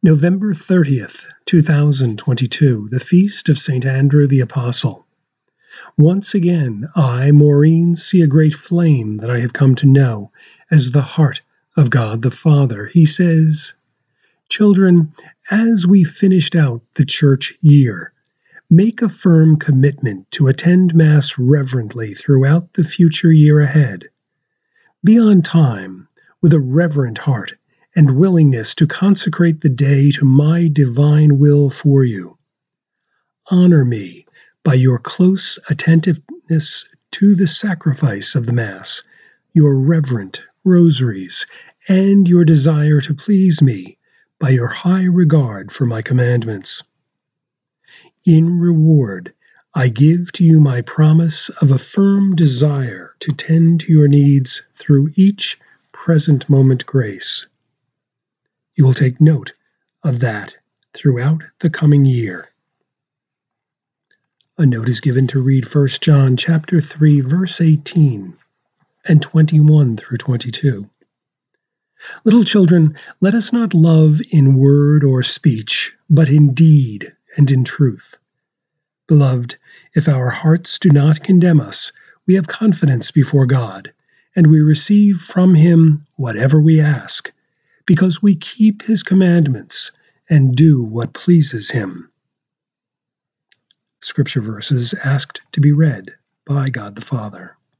November 30th, 2022, the Feast of St. Andrew the Apostle. Once again, I, Maureen, see a great flame that I have come to know as the heart of God the Father. He says, "Children, as we finished out the church year, make a firm commitment to attend Mass reverently throughout the future year ahead. Be on time with a reverent heart and willingness to consecrate the day to my divine will for you. Honor me by your close attentiveness to the sacrifice of the Mass, your reverent rosaries, and your desire to please me by your high regard for my commandments. In reward, I give to you my promise of a firm desire to tend to your needs through each present moment grace. You will take note of that throughout the coming year." A note is given to read 1 John chapter 3, verse 18 and 21 through 22. Little children, let us not love in word or speech, but in deed and in truth. Beloved, if our hearts do not condemn us, we have confidence before God, and we receive from Him whatever we ask, because we keep His commandments and do what pleases Him. Scripture verses asked to be read by God the Father.